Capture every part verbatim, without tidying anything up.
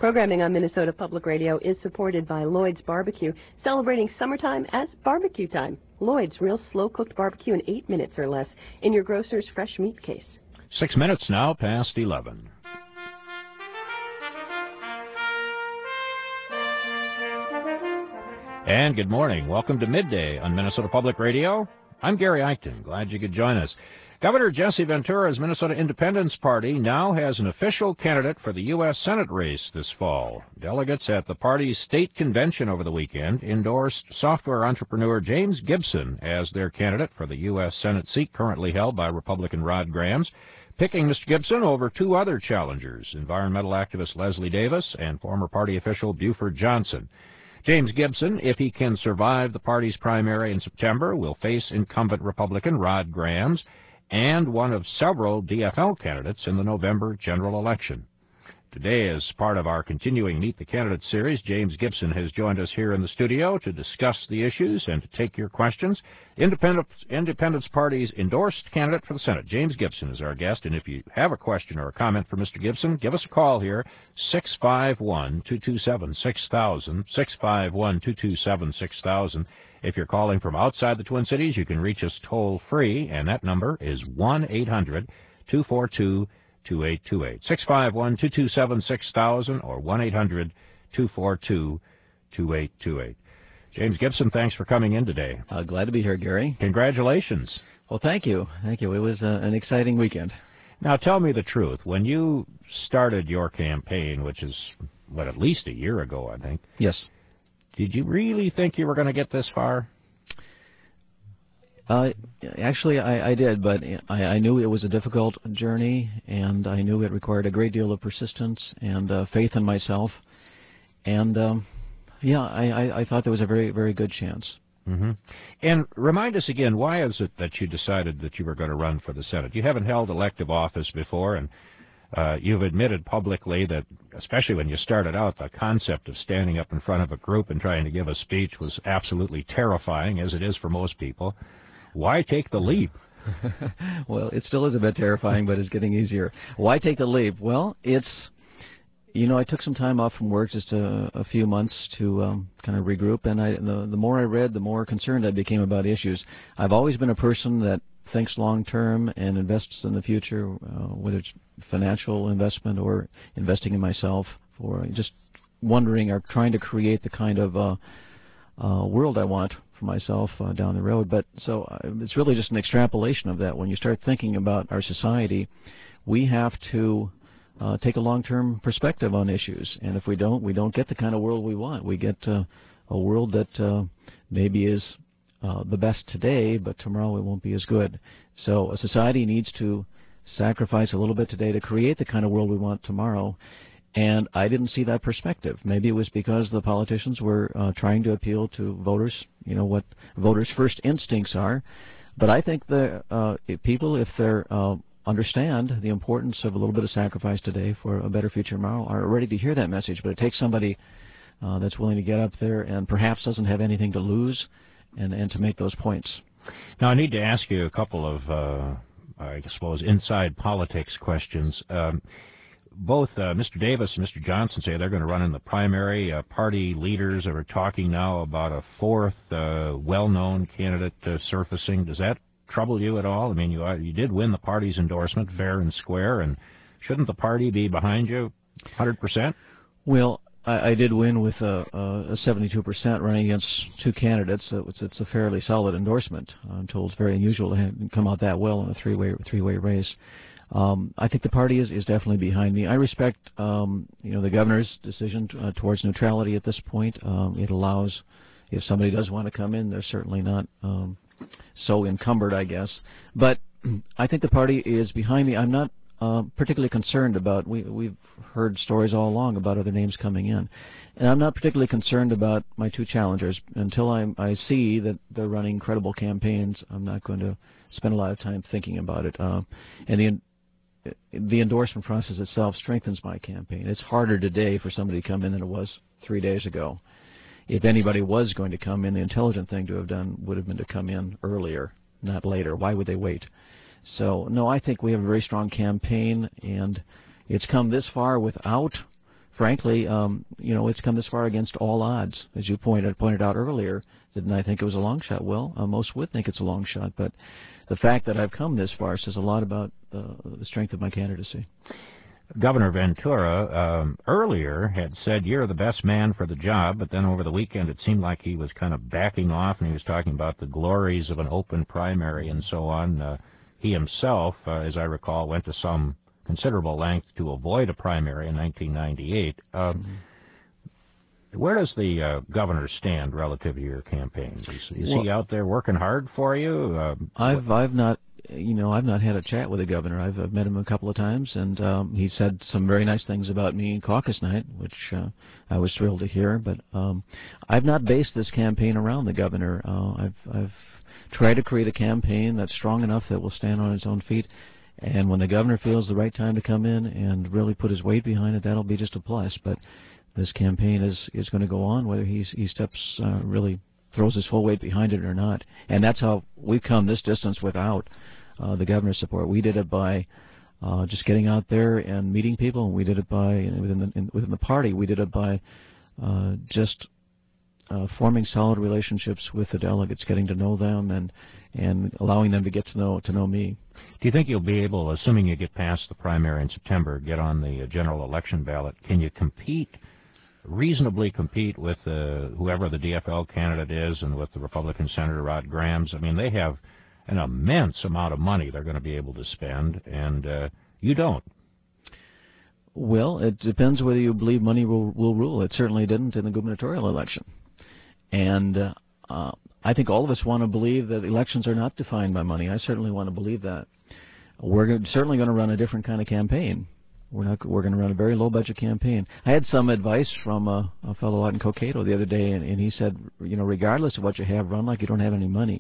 Programming on Minnesota Public Radio is supported by Lloyd's Barbecue, celebrating summertime as barbecue time. Lloyd's, real slow-cooked barbecue in eight minutes or less in your grocer's fresh meat case. Six minutes now past eleven. And good morning. Welcome to Midday on Minnesota Public Radio. I'm Gary Eichten. Glad you could join us. Governor Jesse Ventura's Minnesota Independence Party now has an official candidate for the U S Senate race this fall. Delegates at the party's state convention over the weekend endorsed software entrepreneur James Gibson as their candidate for the U S Senate seat currently held by Republican Rod Grams, picking Mister Gibson over two other challengers, environmental activist Leslie Davis and former party official Buford Johnson. James Gibson, if he can survive the party's primary in September, will face incumbent Republican Rod Grams and one of several D F L candidates in the November general election. Today, as part of our continuing Meet the Candidates series, James Gibson has joined us here in the studio to discuss the issues and to take your questions. Independent, Independence Party's endorsed candidate for the Senate, James Gibson, is our guest, and if you have a question or a comment for Mister Gibson, give us a call here, six five one, two two seven, six thousand, six five one, two two seven, six thousand. If you're calling from outside the Twin Cities, you can reach us toll-free, and that number is one eight hundred, two four two, two eight two eight. six five one, two two seven, six thousand or one eight hundred, two four two, two eight two eight. James Gibson, thanks for coming in today. Uh, glad to be here, Gary. Congratulations. Well, thank you. Thank you. It was uh, an exciting weekend. Now, tell me the truth. When you started your campaign, which is, what, at least a year ago, I think. Yes. Did you really think you were going to get this far? Uh, actually, I, I did, but I, I knew it was a difficult journey, and I knew it required a great deal of persistence and uh, faith in myself. And, um, yeah, I, I, I thought there was a very, very good chance. Mm-hmm. And remind us again, why is it that you decided that you were going to run for the Senate? You haven't held elective office before, and uh, you've admitted publicly that, especially when you started out, the concept of standing up in front of a group and trying to give a speech was absolutely terrifying, as it is for most people. Why take the leap? Well, it still is a bit terrifying, but it's getting easier. Why take the leap? Well, it's, you know, I took some time off from work, just a, a few months to um, kind of regroup, and I, the, the more I read, the more concerned I became about issues. I've always been a person that thinks long-term and invests in the future, uh, whether it's financial investment or investing in myself, or just wondering or trying to create the kind of uh, uh, world I want for myself uh, down the road. But so uh, it's really just an extrapolation of that. When you start thinking about our society, we have to uh, take a long-term perspective on issues, and if we don't, we don't get the kind of world we want. We get uh, a world that uh, maybe is uh, the best today, but tomorrow it won't be as good. So a society needs to sacrifice a little bit today to create the kind of world we want tomorrow. And I didn't see that perspective. Maybe it was because the politicians were uh, trying to appeal to voters, you know, what voters' first instincts are. But I think the uh, if people, if they uh, understand the importance of a little bit of sacrifice today for a better future tomorrow, are ready to hear that message. But it takes somebody uh, that's willing to get up there and perhaps doesn't have anything to lose and, and to make those points. Now, I need to ask you a couple of, uh, I suppose, inside politics questions. Um, Both uh, Mister Davis and Mister Johnson say they're going to run in the primary. Uh, party leaders are talking now about a fourth uh, well-known candidate uh, surfacing. Does that trouble you at all? I mean, you you did win the party's endorsement fair and square, and shouldn't the party be behind you one hundred percent? Well, I, I did win with a, a seventy-two percent running against two candidates. So it's, it's a fairly solid endorsement. I'm told it's very unusual to have come out that well in a three-way three-way race. Um, I think the party is, is definitely behind me. I respect, um, you know, the governor's decision uh, towards neutrality at this point. Um, it allows, if somebody does want to come in, they're certainly not um, so encumbered, I guess. But I think the party is behind me. I'm not uh, particularly concerned about, we, we've heard stories all along about other names coming in. And I'm not particularly concerned about my two challengers. Until I, I see that they're running credible campaigns, I'm not going to spend a lot of time thinking about it. Uh, and the the endorsement process itself strengthens my campaign. It's harder today for somebody to come in than it was three days ago. If anybody was going to come in, the intelligent thing to have done would have been to come in earlier, not later. Why would they wait? So, no, I think we have a very strong campaign, and it's come this far without frankly, um, you know, it's come this far against all odds, as you pointed pointed out earlier. Didn't I think it was a long shot? Well, uh, most would think it's a long shot, but the fact that I've come this far says a lot about uh, the strength of my candidacy. Governor Ventura um, earlier had said you're the best man for the job, but then over the weekend it seemed like he was kind of backing off, and he was talking about the glories of an open primary and so on. Uh, he himself, uh, as I recall, went to some considerable length to avoid a primary in nineteen ninety-eight. Uh, mm-hmm. Where does the uh, governor stand relative to your campaign? Is, is well, he out there working hard for you? Uh, I've I've not, you know, I've not had a chat with the governor. I've, I've met him a couple of times, and um, he said some very nice things about me caucus night, which uh, I was thrilled to hear. But um, I've not based this campaign around the governor. Uh, I've I've tried to create a campaign that's strong enough that will stand on its own feet. And when the governor feels the right time to come in and really put his weight behind it, that'll be just a plus. But this campaign is, is going to go on, whether he's, he steps, uh, really throws his full weight behind it or not. And that's how we've come this distance without uh, the governor's support. We did it by uh, just getting out there and meeting people, and we did it by, within the, in, within the party, we did it by uh, just uh, forming solid relationships with the delegates, getting to know them, and, and allowing them to get to know, to know me. Do you think you'll be able, assuming you get past the primary in September, get on the uh, general election ballot, can you compete, reasonably compete with uh, whoever the D F L candidate is and with the Republican Senator Rod Grams? I mean, they have an immense amount of money they're going to be able to spend, and uh, you don't. Well, it depends whether you believe money will, will rule. It certainly didn't in the gubernatorial election. And uh, uh, I think all of us want to believe that elections are not defined by money. I certainly want to believe that. We're certainly going to run a different kind of campaign. We're not. We're going to run a very low-budget campaign. I had some advice from a, a fellow out in Cokato the other day, and, and he said, you know, regardless of what you have, run like you don't have any money.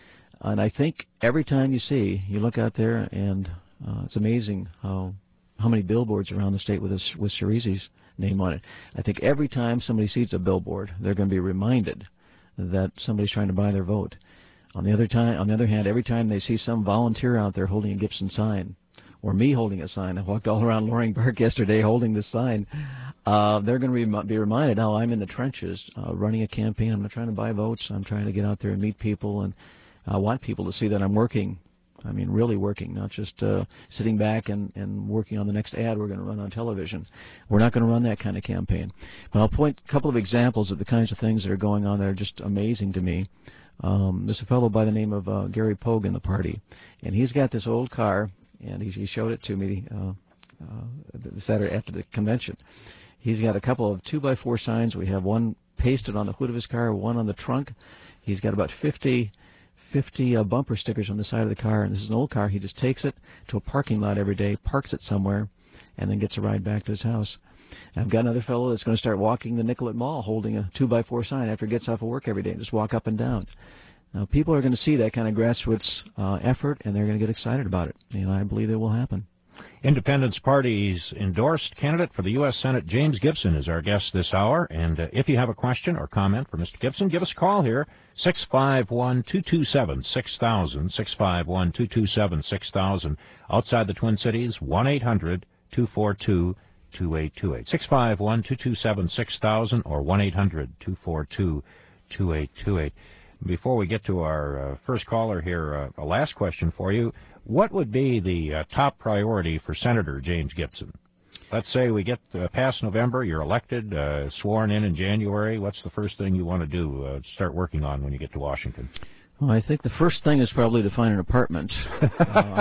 And I think every time you see, you look out there, and uh, it's amazing how how many billboards around the state with this, with Cerese's name on it. I think every time somebody sees a billboard, they're going to be reminded that somebody's trying to buy their vote. On the other time, on the other hand, every time they see some volunteer out there holding a Gibson sign, or me holding a sign, I walked all around Loring Park yesterday holding this sign, uh, they're going to be, be reminded, oh, I'm in the trenches uh, running a campaign. I'm not trying to buy votes. I'm trying to get out there and meet people, and I want people to see that I'm working. I mean, really working, not just uh, sitting back and, and working on the next ad we're going to run on television. We're not going to run that kind of campaign. But I'll point a couple of examples of the kinds of things that are going on that are just amazing to me. Um, there's a fellow by the name of uh, Gary Pogue in the party, and he's got this old car, and he, he showed it to me uh, uh, the Saturday after the convention. He's got a couple of two by four signs. We have one pasted on the hood of his car, one on the trunk. He's got about fifty, fifty uh, bumper stickers on the side of the car, and this is an old car. He just takes it to a parking lot every day, parks it somewhere, and then gets a ride back to his house. And I've got another fellow that's going to start walking the Nicollet Mall holding a two by four sign after he gets off of work every day and just walk up and down. Now, people are going to see that kind of grassroots uh, effort, and they're going to get excited about it, and I believe it will happen. Independence Party's endorsed candidate for the U S Senate, James Gibson, is our guest this hour. And uh, if you have a question or comment for Mister Gibson, give us a call here, six five one, two two seven, six thousand, six five one, two two seven, six thousand. Outside the Twin Cities, one eight hundred, two four two, two eight two eight. six five one, two two seven, six thousand or one eight hundred, two four two, two eight two eight. Before we get to our uh, first caller here, uh, a last question for you. What would be the uh, top priority for Senator James Gibson? Let's say we get uh, past November, you're elected, uh, sworn in in January. What's the first thing you want to do, uh, start working on when you get to Washington? Well, I think the first thing is probably to find an apartment. uh,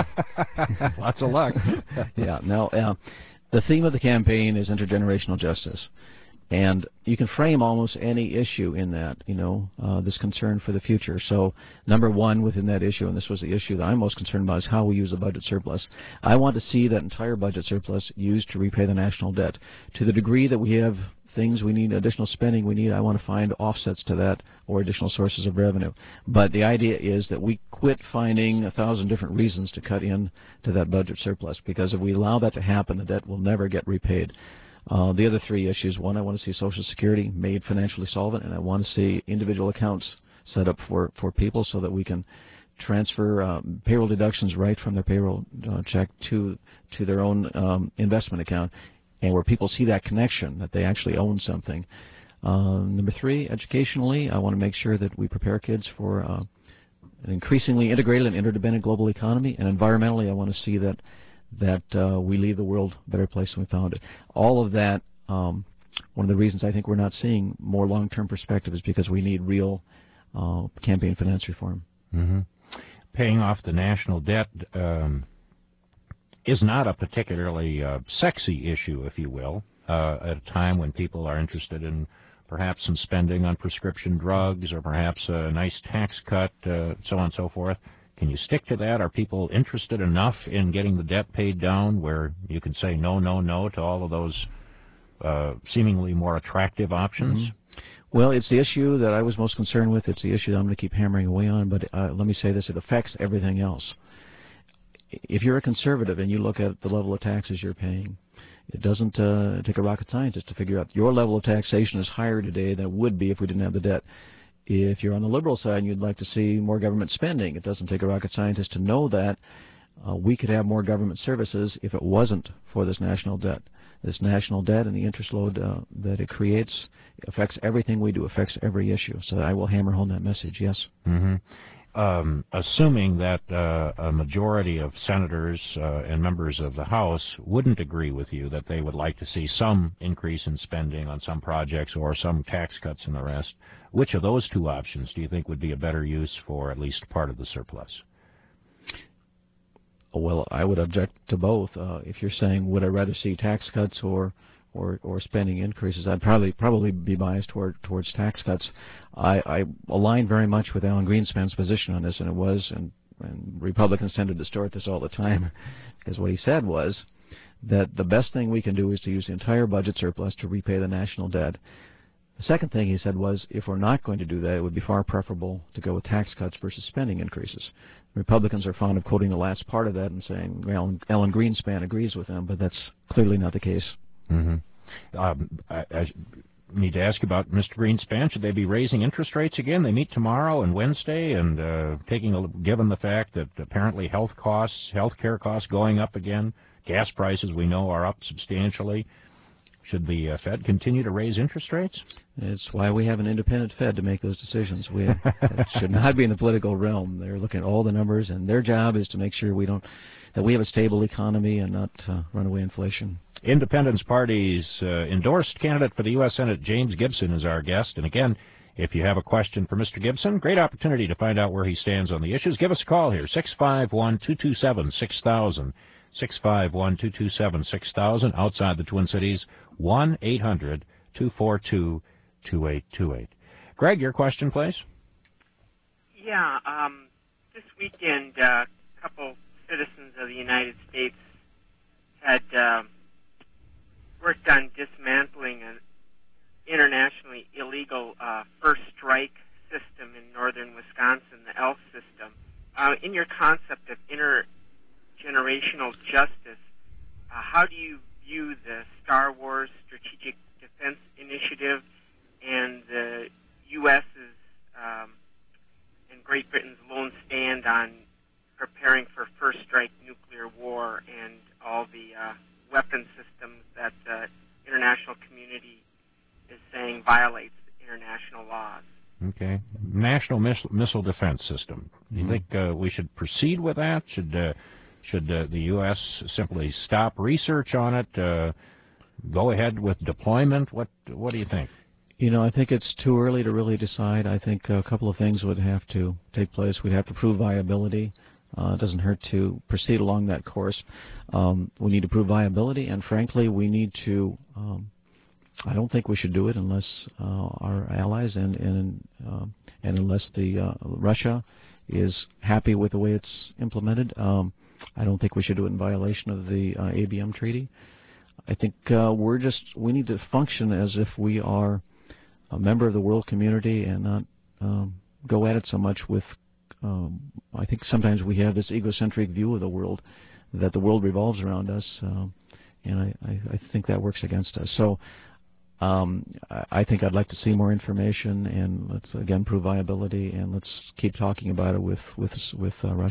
Lots of luck. yeah, no, uh, the theme of the campaign is intergenerational justice. And you can frame almost any issue in that, you know, uh, this concern for the future. So number one within that issue, and this was the issue that I'm most concerned about, is how we use the budget surplus. I want to see that entire budget surplus used to repay the national debt. To the degree that we have things we need, additional spending we need, I want to find offsets to that or additional sources of revenue. But the idea is that we quit finding a thousand different reasons to cut in to that budget surplus, because if we allow that to happen, the debt will never get repaid. Uh, the other three issues, one, I want to see Social Security made financially solvent, and I want to see individual accounts set up for, for people so that we can transfer um, payroll deductions right from their payroll uh, check to to their own um, investment account. and where people see that connection, that they actually own something. Uh, number three, educationally, I want to make sure that we prepare kids for uh, an increasingly integrated and interdependent global economy. And environmentally, I want to see that that uh, we leave the world a better place than we found it. All of that, um, one of the reasons I think we're not seeing more long-term perspective is because we need real uh, campaign finance reform. Mm-hmm. Paying off the national debt um, is not a particularly uh, sexy issue, if you will, uh, at a time when people are interested in perhaps some spending on prescription drugs or perhaps a nice tax cut, uh, so on and so forth. Can you stick to that? Are people interested enough in getting the debt paid down where you can say no, no, no to all of those uh, seemingly more attractive options? Mm-hmm. Well, it's the issue that I was most concerned with. It's the issue that I'm going to keep hammering away on, but uh, let me say this, it affects everything else. If you're a conservative and you look at the level of taxes you're paying, it doesn't uh, take a rocket scientist to figure out your level of taxation is higher today than it would be if we didn't have the debt. If you're on the liberal side and you'd like to see more government spending, it doesn't take a rocket scientist to know that uh, we could have more government services if it wasn't for this national debt. This national debt and the interest load uh, that it creates affects everything we do, affects every issue. So I will hammer home that message, yes. Mm-hmm. Um, assuming that uh, a majority of senators uh, and members of the House wouldn't agree with you, that they would like to see some increase in spending on some projects or some tax cuts and the rest, which of those two options do you think would be a better use for at least part of the surplus? Well, I would object to both. Uh, if you're saying, would I rather see tax cuts or or, or spending increases, I'd probably probably be biased toward towards tax cuts. I, I align very much with Alan Greenspan's position on this, and it was, and, and Republicans tend to distort this all the time, because what he said was that the best thing we can do is to use the entire budget surplus to repay the national debt. The second thing he said was, if we're not going to do that, it would be far preferable to go with tax cuts versus spending increases. Republicans are fond of quoting the last part of that and saying, well, Alan Greenspan agrees with them, but that's clearly not the case. Mm-hmm. Um, I, I need to ask you about Mister Greenspan. Should they be raising interest rates again? They meet tomorrow and Wednesday, and uh, taking a, given the fact that apparently health costs, health care costs going up again, gas prices we know are up substantially. Should the uh, Fed continue to raise interest rates? It's why we have an independent Fed to make those decisions. We it should not be in the political realm. They're looking at all the numbers, and their job is to make sure we don't that we have a stable economy and not uh, runaway inflation. Independence Party's uh, endorsed candidate for the U S Senate, James Gibson, is our guest. And again, if you have a question for Mister Gibson, great opportunity to find out where he stands on the issues. Give us a call here, six five one, two two seven, six thousand, six five one, two two seven, six thousand, outside the Twin Cities, one eight hundred, two four two, two eight two eight. Greg, your question, please. Yeah, um, this weekend, uh, a couple citizens of the United States had uh, worked on dismantling an internationally illegal uh, first strike system in northern Wisconsin, the ELF system. Uh, in your concept of intergenerational justice, uh, how do you view the Star Wars Strategic Defense Initiative and the U S's um, and Great Britain's lone stand on preparing for first strike nuclear war and all the uh, weapon systems that the international community is saying violates international laws? Okay. National Miss- Missile Defense System. Do you mm-hmm. think uh, we should proceed with that? Should uh, should uh, the U S simply stop research on it, uh, go ahead with deployment? What What do you think? You know, I think it's too early to really decide. I think a couple of things would have to take place. We'd have to prove viability. Uh, it doesn't hurt to proceed along that course. Um, we need to prove viability, and frankly, we need to. Um, I don't think we should do it unless uh, our allies and and uh, and unless the uh, Russia is happy with the way it's implemented. Um, I don't think we should do it in violation of the uh, A B M treaty. I think uh, we're just we need to function as if we are a member of the world community and not um, go at it so much with. Um, I think sometimes we have this egocentric view of the world, that the world revolves around us, um, and I, I, I think that works against us. So um, I, I think I'd like to see more information, and let's again prove viability, and let's keep talking about it with with with uh, Russia.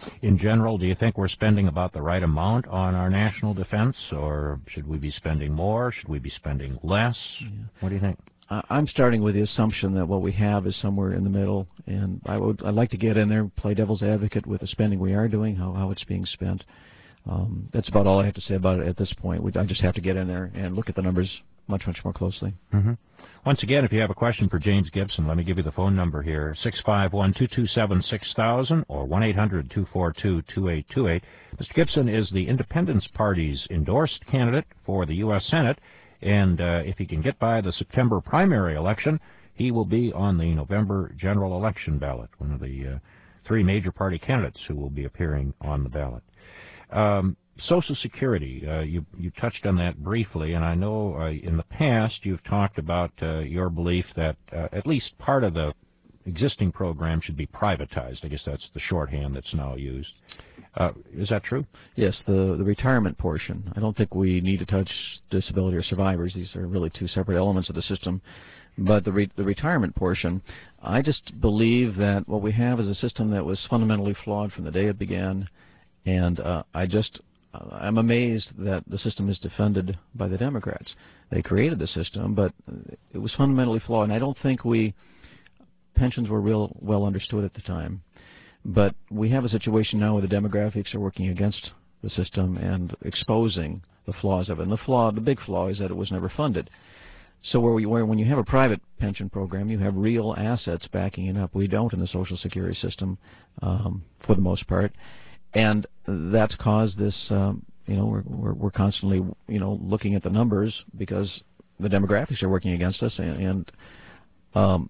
In general, do you think we're spending about the right amount on our national defense, or should we be spending more? Should we be spending less? Yeah. What do you think? I'm starting with the assumption that what we have is somewhere in the middle, and I would I'd like to get in there and play devil's advocate with the spending we are doing, how how it's being spent. Um, that's about all I have to say about it at this point. We, I just have to get in there and look at the numbers much, much more closely. Mm-hmm. Once again, if you have a question for James Gibson, let me give you the phone number here, six five one, two two seven, six thousand or one eight hundred, two four two, two eight two eight. Mister Gibson is the Independence Party's endorsed candidate for the U S Senate, and uh, if he can get by the September primary election, he will be on the November general election ballot, one of the uh, three major party candidates who will be appearing on the ballot. Um, Social Security, uh, you, you touched on that briefly, and I know uh, in the past you've talked about uh, your belief that uh, at least part of the existing program should be privatized. I guess that's the shorthand that's now used. Uh, is that true? Yes, the, the retirement portion. I don't think we need to touch disability or survivors. These are really two separate elements of the system. But the, re the retirement portion, I just believe that what we have is a system that was fundamentally flawed from the day it began, and uh, I just... I'm amazed that the system is defended by the Democrats. They created the system, but it was fundamentally flawed, and I don't think we pensions were real well understood at the time. But we have a situation now where the demographics are working against the system and exposing the flaws of it. And the flaw, the big flaw, is that it was never funded. So where, we, where when you have a private pension program, you have real assets backing it up. We don't in the Social Security system, um, for the most part. And that's caused this, um, you know, we're, we're, we're constantly, you know, looking at the numbers because the demographics are working against us, and, and um,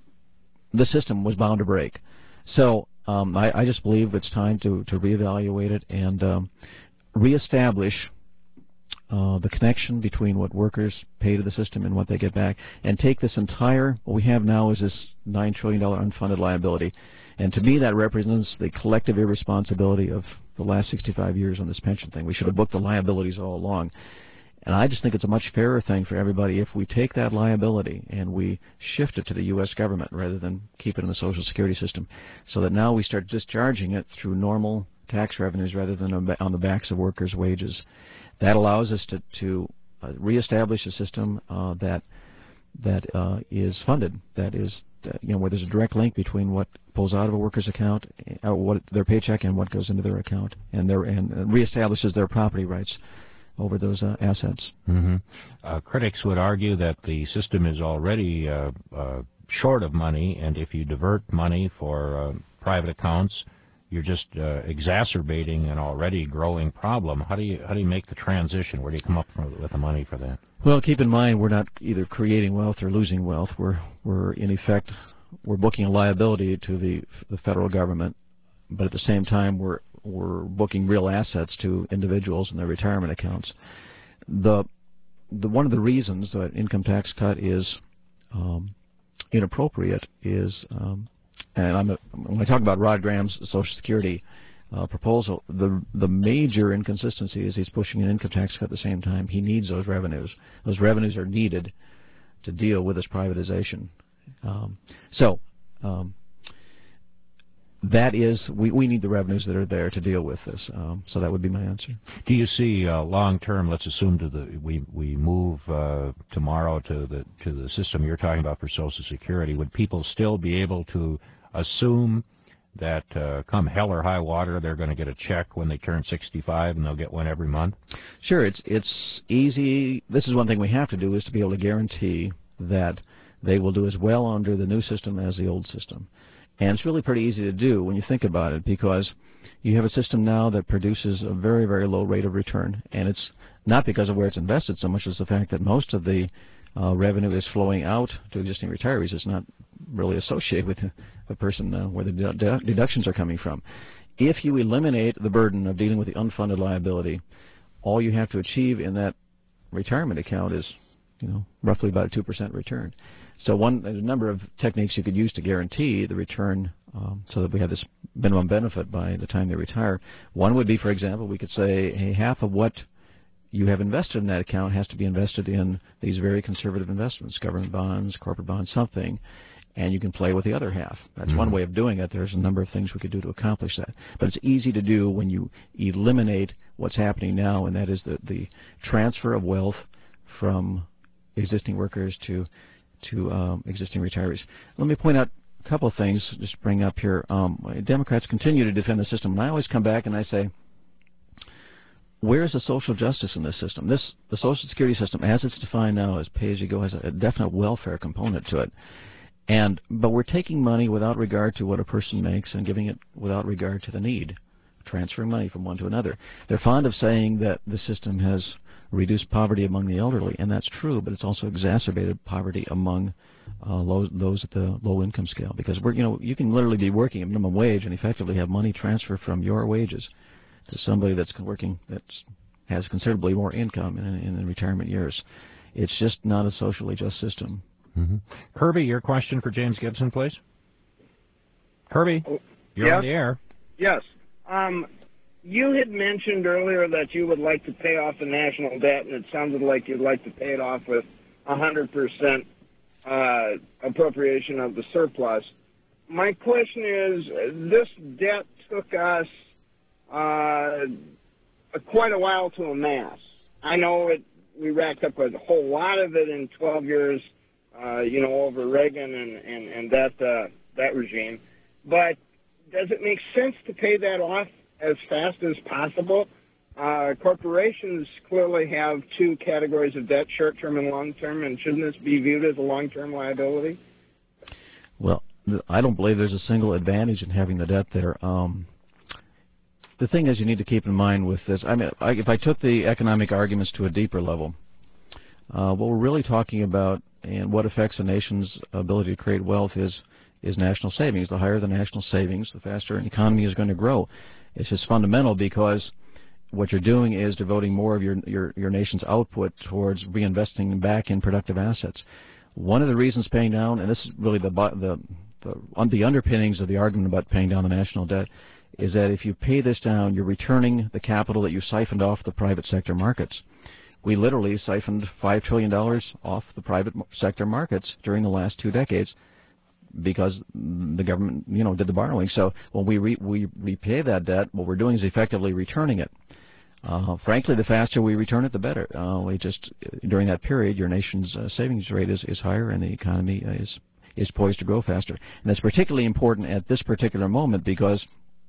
the system was bound to break. So um, I, I just believe it's time to, to reevaluate it and um, reestablish uh, the connection between what workers pay to the system and what they get back, and take this entire, what we have now is this nine trillion dollar unfunded liability. And to me, that represents the collective irresponsibility of the last sixty-five years on this pension thing. We should have booked the liabilities all along. And I just think it's a much fairer thing for everybody if we take that liability and we shift it to the U S government rather than keep it in the Social Security system, so that now we start discharging it through normal tax revenues rather than on the backs of workers' wages. That allows us to, to uh, reestablish a system uh, that that uh, is funded, that is, uh, you know, where there's a direct link between what pulls out of a worker's account, uh, what their paycheck, and what goes into their account, and their and reestablishes their property rights over those uh, assets. Mm-hmm. Uh, critics would argue that the system is already uh, uh, short of money, and if you divert money for uh, private accounts, you're just uh, exacerbating an already growing problem. How do you how do you make the transition? Where do you come up with the money for that? Well, keep in mind we're not either creating wealth or losing wealth. We're we're in effect we're booking a liability to the the federal government, but at the same time we're we're booking real assets to individuals in their retirement accounts. The the one of the reasons that income tax cut is um, inappropriate is, um, and I'm a, when I talk about Rod Graham's Social Security uh, proposal, the the major inconsistency is he's pushing an income tax cut at the same time. He needs those revenues. Those revenues are needed to deal with this privatization. Um, so um, that is, we, we need the revenues that are there to deal with this. Um, so that would be my answer. Do you see uh, long term? Let's assume to the we we move uh, tomorrow to the to the system you're talking about for Social Security. Would people still be able to assume that uh, come hell or high water, they're going to get a check when they turn sixty-five, and they'll get one every month? Sure, it's it's easy. This is one thing we have to do, is to be able to guarantee that they will do as well under the new system as the old system. And it's really pretty easy to do when you think about it, because you have a system now that produces a very, very low rate of return. And it's not because of where it's invested so much as the fact that most of the uh, revenue is flowing out to existing retirees. It's not really associated with the person uh, where the de deductions are coming from. If you eliminate the burden of dealing with the unfunded liability, all you have to achieve in that retirement account is, you know, roughly about a two percent return. So one, there's a number of techniques you could use to guarantee the return um, so that we have this minimum benefit by the time they retire. One would be, for example, we could say, hey, half of what you have invested in that account has to be invested in these very conservative investments, government bonds, corporate bonds, something. and you can play with the other half. That's Mm-hmm. one way of doing it. There's a number of things we could do to accomplish that. But it's easy to do when you eliminate what's happening now, and that is the, the transfer of wealth from existing workers to to um, existing retirees. Let me point out a couple of things, just bring up here. Um, Democrats continue to defend the system, and I always come back and I say, where's the social justice in this system? This the Social Security system, as it's defined now as pay-as-you-go, has a definite welfare component to it. And but we're taking money without regard to what a person makes and giving it without regard to the need, transferring money from one to another. They're fond of saying that the system has reduced poverty among the elderly, and that's true, but it's also exacerbated poverty among uh, low, those at the low income scale, because we're you know you can literally be working at minimum wage and effectively have money transfer from your wages to somebody that's working that has considerably more income in, in the retirement years. It's just not a socially just system. Mm-hmm. Herbie, your question for James Gibson, please. Herbie, you're yes? on the air. Yes. Um, you had mentioned earlier that you would like to pay off the national debt, and it sounded like you'd like to pay it off with one hundred percent uh, appropriation of the surplus. My question is, this debt took us uh, quite a while to amass. I know it. We racked up a whole lot of it in twelve years, uh, you know, over Reagan and, and, and that uh, that regime. But does it make sense to pay that off as fast as possible? Uh, corporations clearly have two categories of debt, short-term and long-term, and shouldn't this be viewed as a long-term liability? Well, I don't believe there's a single advantage in having the debt there. Um, the thing is, you need to keep in mind with this, I mean, I, if I took the economic arguments to a deeper level, uh, what we're really talking about and what affects a nation's ability to create wealth is is national savings. The higher the national savings, the faster an economy is going to grow. It's just fundamental, because what you're doing is devoting more of your your, your nation's output towards reinvesting back in productive assets. One of the reasons paying down, and this is really the the the, the underpinnings of the argument about paying down the national debt, is that if you pay this down, you're returning the capital that you siphoned off the private sector markets. We literally siphoned five trillion dollars off the private sector markets during the last two decades because the government, you know, did the borrowing. So when we re we repay that debt, what we're doing is effectively returning it. Uh, frankly, the faster we return it, the better. Uh, we just during that period, your nation's uh, savings rate is, is higher, and the economy is is poised to grow faster. And that's particularly important at this particular moment, because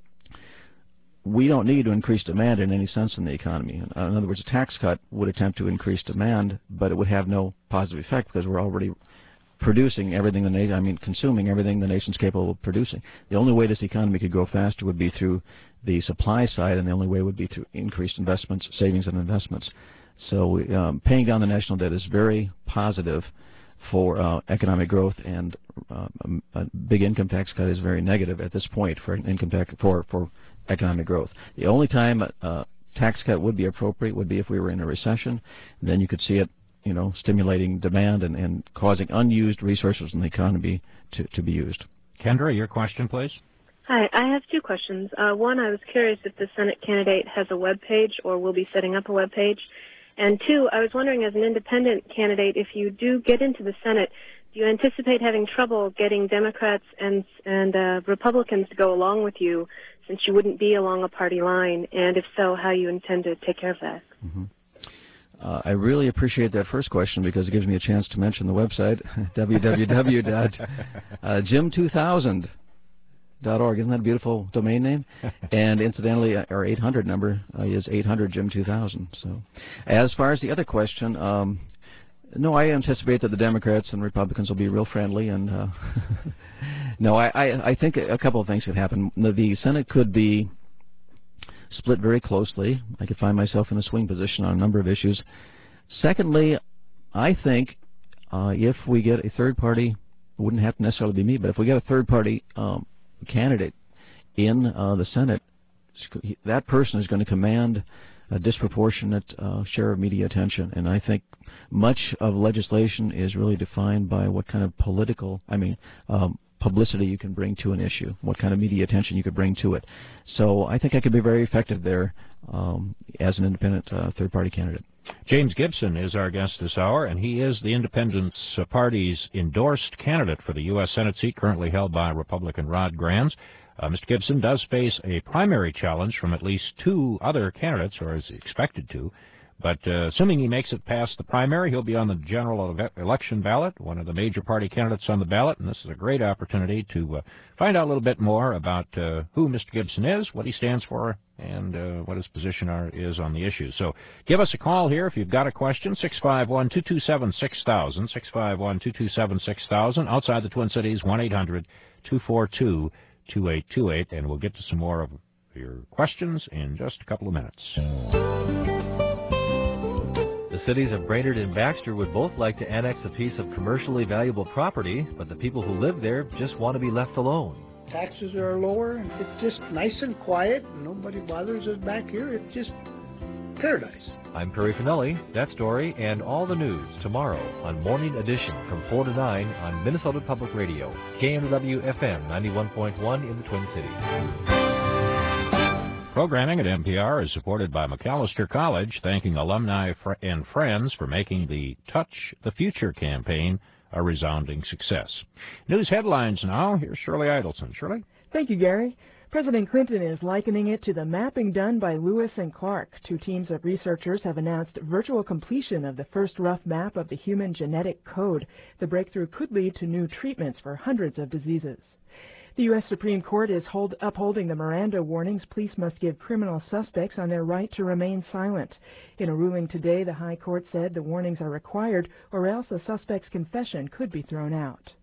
we don't need to increase demand in any sense in the economy. In other words, a tax cut would attempt to increase demand, but it would have no positive effect because we're already producing everything the nation, I mean, consuming everything the nation's capable of producing. The only way this economy could grow faster would be through the supply side, and the only way would be through increased investments, savings and investments. So um, paying down the national debt is very positive for uh, economic growth, and uh, a big income tax cut is very negative at this point for an income tax for for economic growth. The only time a uh, tax cut would be appropriate would be if we were in a recession. Then you could see it, you know, stimulating demand and, and causing unused resources in the economy to, to be used. Kendra, your question, please. Hi, I have two questions. Uh, one, I was curious if the Senate candidate has a web page or will be setting up a web page. And two, I was wondering, as an independent candidate, if you do get into the Senate, do you anticipate having trouble getting Democrats and and uh, Republicans to go along with you, since you wouldn't be along a party line? And if so, how you intend to take care of that? Mm-hmm. Uh, I really appreciate that first question, because it gives me a chance to mention the website, w w w dot jim two thousand dot org. Isn't that a beautiful domain name? And incidentally, our eight hundred number uh, is eight hundred Jim two thousand. So, as far as the other question, um, no, I anticipate that the Democrats and Republicans will be real friendly. And uh, no, I, I, I think a couple of things could happen. The, the Senate could be split very closely. I could find myself in a swing position on a number of issues. Secondly, I think uh, if we get a third party, it wouldn't have to necessarily be me, but if we get a third party um, candidate in uh, the Senate, that person is going to command a disproportionate uh, share of media attention. And I think much of legislation is really defined by what kind of political, I mean, um, publicity you can bring to an issue, what kind of media attention you could bring to it. So I think I could be very effective there um, as an independent uh, third-party candidate. James Gibson is our guest this hour, and he is the Independence Party's endorsed candidate for the U S Senate seat currently held by Republican Rod Granz. Uh, Mister Gibson does face a primary challenge from at least two other candidates, or is expected to. But uh, assuming he makes it past the primary, he'll be on the general election ballot, one of the major party candidates on the ballot, and this is a great opportunity to uh, find out a little bit more about uh, who Mister Gibson is, what he stands for, and uh, what his position are, is on the issue. So give us a call here if you've got a question, six five one, two two seven, six thousand, six five one, two two seven, six thousand. Outside the Twin Cities, one eight hundred, two four two, two eight two eight, and we'll get to some more of your questions in just a couple of minutes. The cities of Brainerd and Baxter would both like to annex a piece of commercially valuable property, but the people who live there just want to be left alone. Taxes are lower, and it's just nice and quiet, and nobody bothers us back here. It's just paradise. I'm Perry Finelli. That story and all the news tomorrow on Morning Edition from four to nine on Minnesota Public Radio, K M W F M ninety-one point one in the Twin Cities. Programming at N P R is supported by Macalester College, thanking alumni fr- and friends for making the Touch the Future campaign a resounding success. News headlines now. Here's Shirley Idelson. Shirley? Thank you, Gary. President Clinton is likening it to the mapping done by Lewis and Clark. Two teams of researchers have announced virtual completion of the first rough map of the human genetic code. The breakthrough could lead to new treatments for hundreds of diseases. The U S Supreme Court is hold, upholding the Miranda warnings police must give criminal suspects on their right to remain silent. In a ruling today, the High Court said the warnings are required, or else a suspect's confession could be thrown out.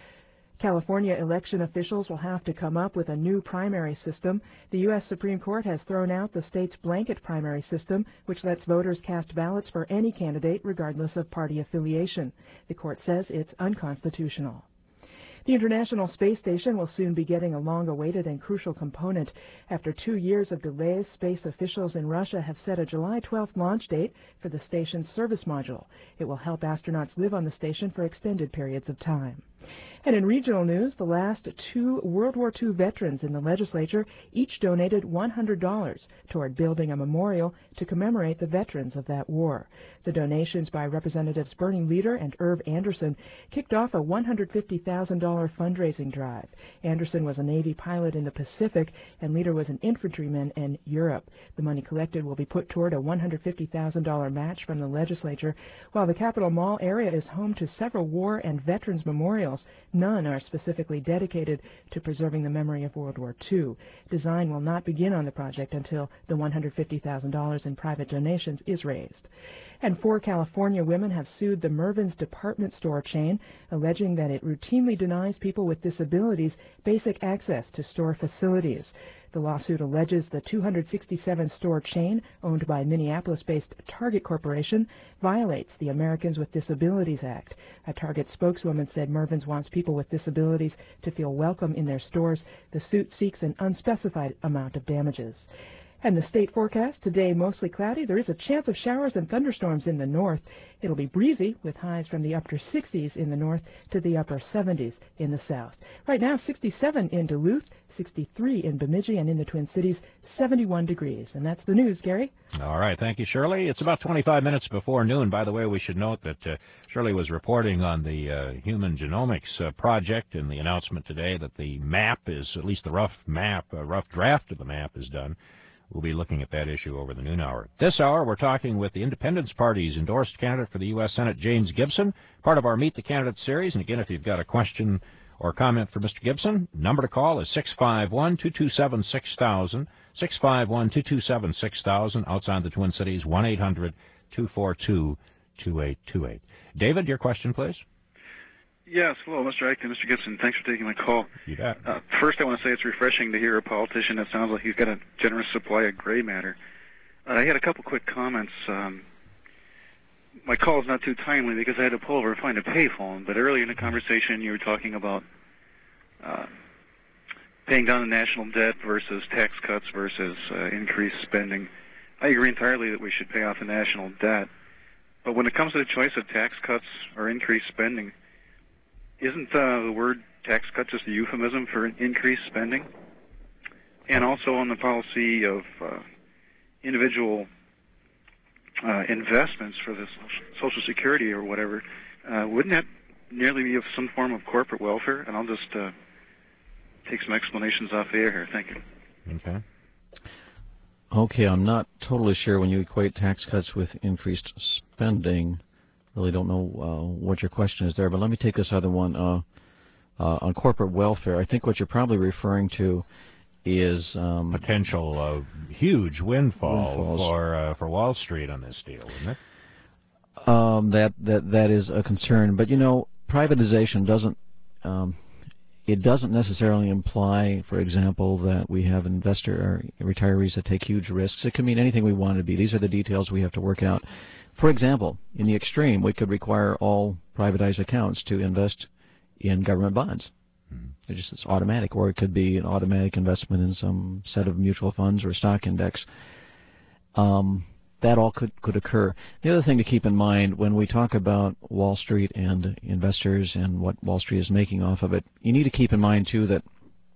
California election officials will have to come up with a new primary system. The U S Supreme Court has thrown out the state's blanket primary system, which lets voters cast ballots for any candidate regardless of party affiliation. The court says it's unconstitutional. The International Space Station will soon be getting a long-awaited and crucial component. After two years of delays, space officials in Russia have set a July twelfth launch date for the station's service module. It will help astronauts live on the station for extended periods of time. And in regional news, the last two World War Two veterans in the legislature each donated one hundred dollars toward building a memorial to commemorate the veterans of that war. The donations by Representatives Bernie Leader and Irv Anderson kicked off a one hundred fifty thousand dollars fundraising drive. Anderson was a Navy pilot in the Pacific, and Leader was an infantryman in Europe. The money collected will be put toward a one hundred fifty thousand dollars match from the legislature. While the Capitol Mall area is home to several war and veterans memorials, none are specifically dedicated to preserving the memory of World War Two. Design will not begin on the project until the one hundred fifty thousand dollars in private donations is raised. And four California women have sued the Mervyn's department store chain, alleging that it routinely denies people with disabilities basic access to store facilities. The lawsuit alleges the two hundred sixty-seven store chain, owned by Minneapolis-based Target Corporation, violates the Americans with Disabilities Act. A Target spokeswoman said Mervyn's wants people with disabilities to feel welcome in their stores. The suit seeks an unspecified amount of damages. And the state forecast, today mostly cloudy. There is a chance of showers and thunderstorms in the north. It'll be breezy with highs from the upper sixties in the north to the upper seventies in the south. Right now, sixty-seven in Duluth, sixty-three in Bemidji, and in the Twin Cities, seventy-one degrees. And that's the news, Gary. All right. Thank you, Shirley. It's about twenty-five minutes before noon. By the way, we should note that uh, Shirley was reporting on the uh, Human Genomics uh, Project and the announcement today that the map is, at least the rough map, a rough draft of the map is done. We'll be looking at that issue over the noon hour. This hour, we're talking with the Independence Party's endorsed candidate for the U S Senate, James Gibson, part of our Meet the Candidate series. And again, if you've got a question or comment for Mister Gibson, number to call is six five one, two two seven, six thousand, six five one, two two seven, six thousand. Outside the Twin Cities, one eight hundred, two four two, two eight two eight. David, your question, please. Yes, hello, Mister Eichen, Mister Gibson. Thanks for taking my call. You bet. Uh, first, I want to say it's refreshing to hear a politician that sounds like he's got a generous supply of gray matter. Uh, I had a couple quick comments. Um, my call is not too timely because I had to pull over and find a payphone, but earlier in the conversation you were talking about uh, paying down the national debt versus tax cuts versus uh, increased spending. I agree entirely that we should pay off the national debt, but when it comes to the choice of tax cuts or increased spending, isn't uh, the word tax cut just a euphemism for increased spending? And also on the policy of uh, individual uh, investments for the Social Security or whatever, uh, wouldn't that nearly be of some form of corporate welfare? And I'll just uh, take some explanations off the air here. Thank you. Okay. Okay, I'm not totally sure when you equate tax cuts with increased spending. Really don't know uh, what your question is there, but let me take this other one. Uh, uh, on corporate welfare, I think what you're probably referring to is um, potential uh, huge windfall windfalls. for uh, for Wall Street on this deal, isn't it? Um, that that that is a concern, but you know, privatization doesn't um, it doesn't necessarily imply, for example, that we have investor or retirees that take huge risks. It could mean anything we want it to be. These are the details we have to work out. For example, in the extreme, we could require all privatized accounts to invest in government bonds. It just it's automatic, or it could be an automatic investment in some set of mutual funds or a stock index. Um, that all could, could occur. The other thing to keep in mind when we talk about Wall Street and investors and what Wall Street is making off of it, you need to keep in mind too that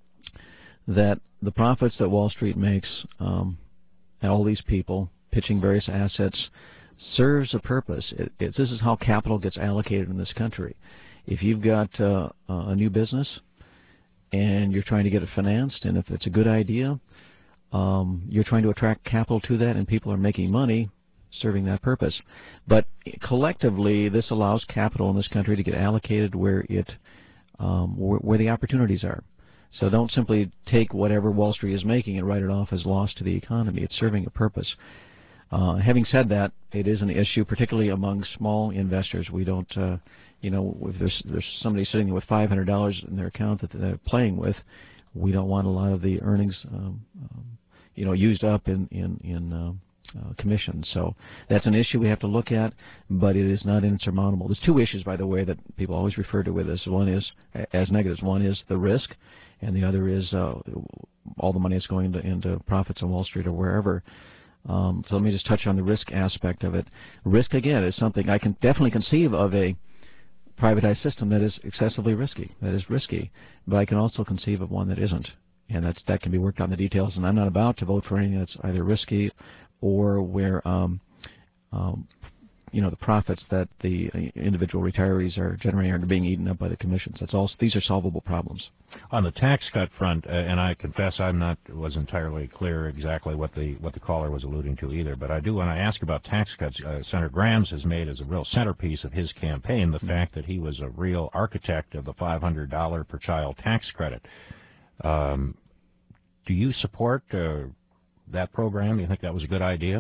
that the profits that Wall Street makes, um, and all these people pitching various assets, serves a purpose. It, it, this is how capital gets allocated in this country. If you've got uh, a new business and you're trying to get it financed, and if it's a good idea, um, you're trying to attract capital to that, and people are making money serving that purpose. But collectively, this allows capital in this country to get allocated where it, um, where, where the opportunities are. So don't simply take whatever Wall Street is making and write it off as loss to the economy. It's serving a purpose. Uh, having said that, it is an issue, particularly among small investors. We don't, uh, you know, if there's there's somebody sitting with five hundred dollars in their account that they're playing with, we don't want a lot of the earnings, um, um, you know, used up in in in uh, uh, commissions. So that's an issue we have to look at, but it is not insurmountable. There's two issues, by the way, that people always refer to with this. One is as negatives. One is the risk, and the other is uh, all the money that's going into, into profits on Wall Street or wherever. Um, so let me just touch on the risk aspect of it. Risk, again, is something I can definitely conceive of a privatized system that is excessively risky, that is risky, but I can also conceive of one that isn't, and that's, that can be worked on the details, and I'm not about to vote for anything that's either risky or where um, um, you know, the profits that the individual retirees are generating are being eaten up by the commissions. That's all. These are solvable problems. On the tax cut front, uh, and I confess I'm not was entirely clear exactly what the what the caller was alluding to either, but I do want to ask about tax cuts. Uh, Senator Grams has made as a real centerpiece of his campaign the mm-hmm. fact that he was a real architect of the five hundred dollars per child tax credit. Um, do you support uh, that program? Do you think that was a good idea?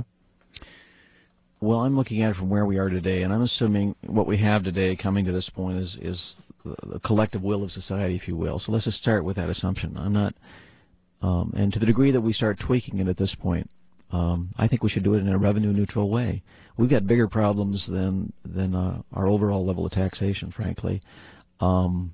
Well, I'm looking at it from where we are today, and I'm assuming what we have today coming to this point is, is the collective will of society, if you will. So let's just start with that assumption. I'm not, um, and to the degree that we start tweaking it at this point, um, I think we should do it in a revenue-neutral way. We've got bigger problems than, than uh, our overall level of taxation, frankly. Um,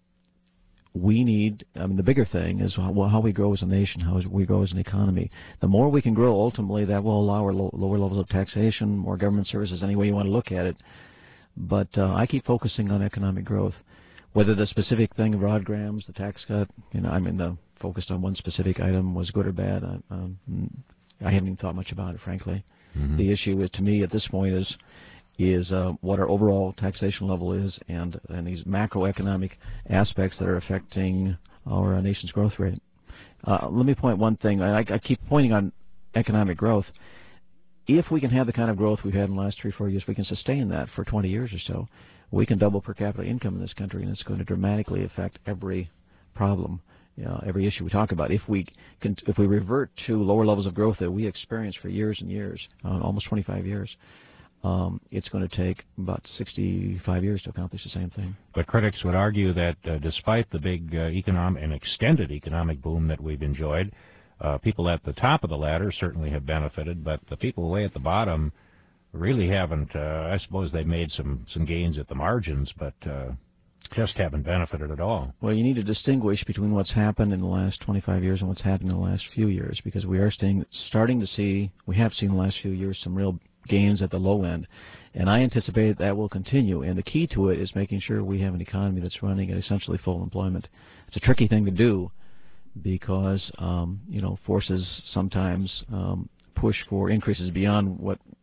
we need, I mean, the bigger thing is how, how we grow as a nation, how we grow as an economy. The more we can grow, ultimately, that will allow our lo lower levels of taxation, more government services, any way you want to look at it. But uh, I keep focusing on economic growth. Whether the specific thing of Rod Grams, the tax cut, you know, I mean, the focused on one specific item was good or bad, I, um, I haven't even thought much about it, frankly. Mm-hmm. The issue is, to me, at this point is, is uh, what our overall taxation level is, and, and these macroeconomic aspects that are affecting our uh, nation's growth rate. Uh, let me point one thing. I, I keep pointing on economic growth. If we can have the kind of growth we've had in the last three, four years, we can sustain that for twenty years or so. We can double per capita income in this country, and it's going to dramatically affect every problem, you know, every issue we talk about. If we can, if we revert to lower levels of growth that we experienced for years and years, uh, almost twenty-five years, Um, it's going to take about sixty-five years to accomplish the same thing. But critics would argue that uh, despite the big uh, economic and extended economic boom that we've enjoyed, uh, people at the top of the ladder certainly have benefited, but the people way at the bottom really haven't. Uh, I suppose they've made some, some gains at the margins, but uh, just haven't benefited at all. Well, you need to distinguish between what's happened in the last twenty-five years and what's happened in the last few years, because we are staying, starting to see, we have seen in the last few years some real gains at the low end, and I anticipate that will continue, and the key to it is making sure we have an economy that's running at essentially full employment. It's a tricky thing to do because um, you know, forces sometimes um, push for increases beyond what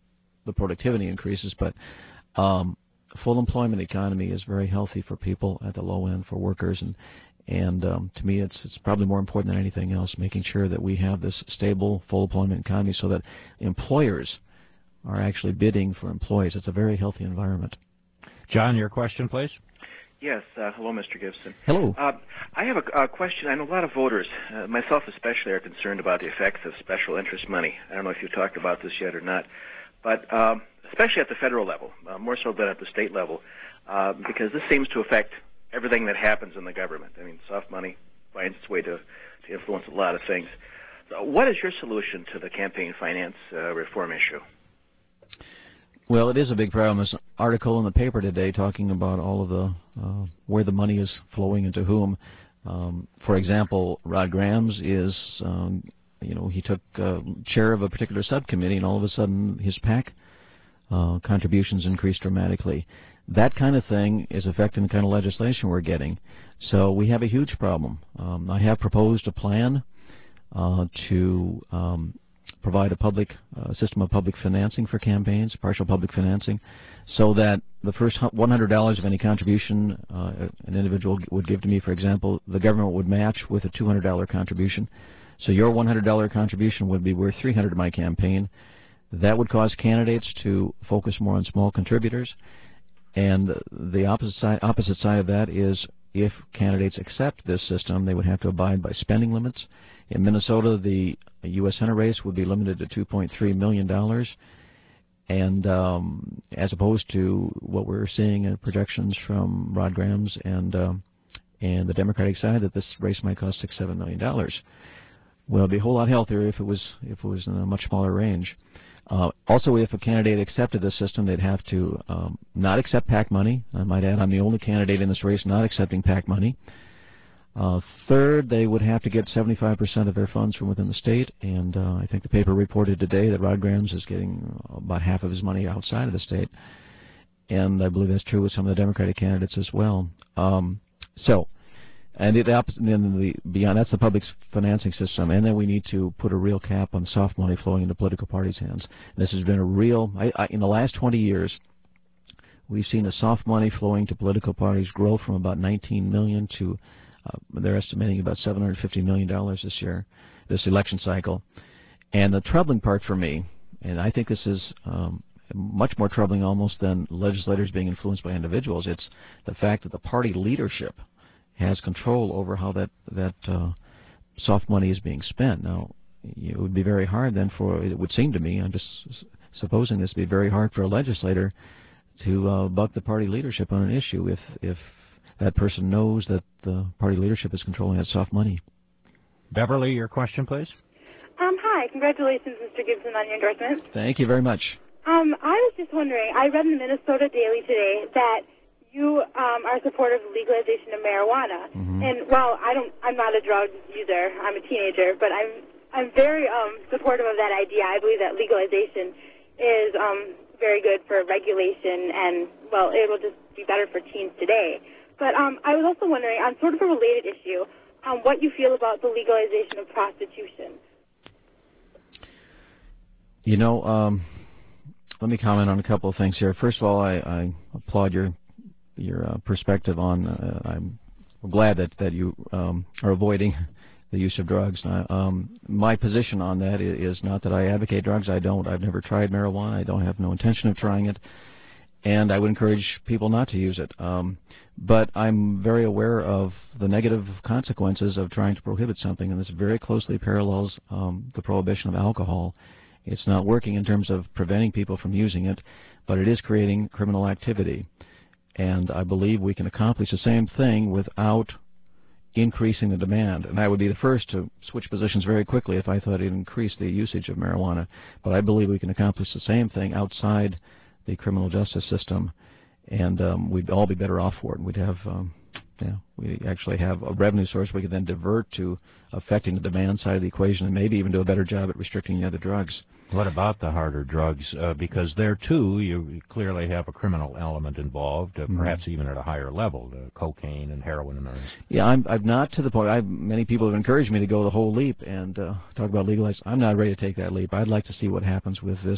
the productivity increases. But um, full employment economy is very healthy for people at the low end, for workers, and and um, to me, it's it's probably more important than anything else, making sure that we have this stable, full employment economy so that employers are actually bidding for employees. It's a very healthy environment. John, your question, please. Yes. Uh, hello, Mister Gibson. Hello. Uh, I have a, a question. I know a lot of voters, uh, myself especially, are concerned about the effects of special interest money. I don't know if you've talked about this yet or not, but um, especially at the federal level, uh, more so than at the state level, uh, because this seems to affect everything that happens in the government. I mean, soft money finds its way to, to influence a lot of things. So what is your solution to the campaign finance uh, reform issue? Well, it is a big problem. There's an article in the paper today talking about all of the uh, where the money is flowing and to whom. Um, for example, Rod Grams is, um, you know, he took uh, chair of a particular subcommittee, and all of a sudden his PAC uh, contributions increased dramatically. That kind of thing is affecting the kind of legislation we're getting. So we have a huge problem. Um, I have proposed a plan uh, to um, provide a public uh, system of public financing for campaigns, partial public financing, so that the first one hundred dollars of any contribution uh, an individual would give to me, for example, the government would match with a two hundred dollar contribution. So your one hundred dollar contribution would be worth three hundred dollars to my campaign. That would cause candidates to focus more on small contributors. And the opposite side, opposite side of that is, if candidates accept this system, they would have to abide by spending limits. In Minnesota, the U S Senate race would be limited to two point three million dollars, and um, as opposed to what we're seeing in projections from Rod Grams and um, and the Democratic side, that this race might cost six, seven million dollars. Well, it'd be a whole lot healthier if it was if it was in a much smaller range. Uh, also, if a candidate accepted this system, they'd have to um, not accept PAC money. I might add, I'm the only candidate in this race not accepting PAC money. Uh, third, they would have to get seventy-five percent of their funds from within the state, and uh, I think the paper reported today that Rod Grams is getting about half of his money outside of the state, and I believe that's true with some of the Democratic candidates as well. Um, so, and the opposite, and then the beyond, that's the public financing system, and then we need to put a real cap on soft money flowing into political parties' hands. This has been a real, I, I, in the last twenty years, we've seen the soft money flowing to political parties grow from about nineteen million to Uh, they're estimating about seven hundred fifty million dollars this year, this election cycle. And the troubling part for me, and I think this is um, much more troubling almost than legislators being influenced by individuals, it's the fact that the party leadership has control over how that, that uh, soft money is being spent. Now, it would be very hard then for, it would seem to me, I'm just supposing this would be very hard for a legislator to uh, buck the party leadership on an issue if, if that person knows that the party leadership is controlling that soft money. Beverly, your question, please. Um, hi. Congratulations, Mister Gibson, on your endorsement. Thank you very much. Um, I was just wondering, I read in the Minnesota Daily today that you um, are supportive of legalization of marijuana. Mm-hmm. And while I don't, I'm not a drug user, I'm a teenager, but I'm I'm very um, supportive of that idea. I believe that legalization is um, very good for regulation, and, well, it will just be better for teens today. But um, I was also wondering, on sort of a related issue, um, what you feel about the legalization of prostitution. You know, um, let me comment on a couple of things here. First of all, I, I applaud your your uh, perspective on. Uh, I'm glad that that you um, are avoiding the use of drugs. Now, um, my position on that is not that I advocate drugs. I don't. I've never tried marijuana. I don't have no intention of trying it. And I would encourage people not to use it. Um, but I'm very aware of the negative consequences of trying to prohibit something, and this very closely parallels um, the prohibition of alcohol. It's not working in terms of preventing people from using it, but it is creating criminal activity. And I believe we can accomplish the same thing without increasing the demand. And I would be the first to switch positions very quickly if I thought it increased the usage of marijuana. But I believe we can accomplish the same thing outside the criminal justice system, and um, we'd all be better off for it. We'd have, um, you know, we actually have a revenue source we could then divert to affecting the demand side of the equation, and maybe even do a better job at restricting the other drugs. What about the harder drugs? Uh, because there, too, you clearly have a criminal element involved, uh, mm-hmm. perhaps even at a higher level, uh, cocaine and heroin and others. Yeah, I'm, I'm not to the point. I've, many people have encouraged me to go the whole leap and uh, talk about legalizing. I'm not ready to take that leap. I'd like to see what happens with this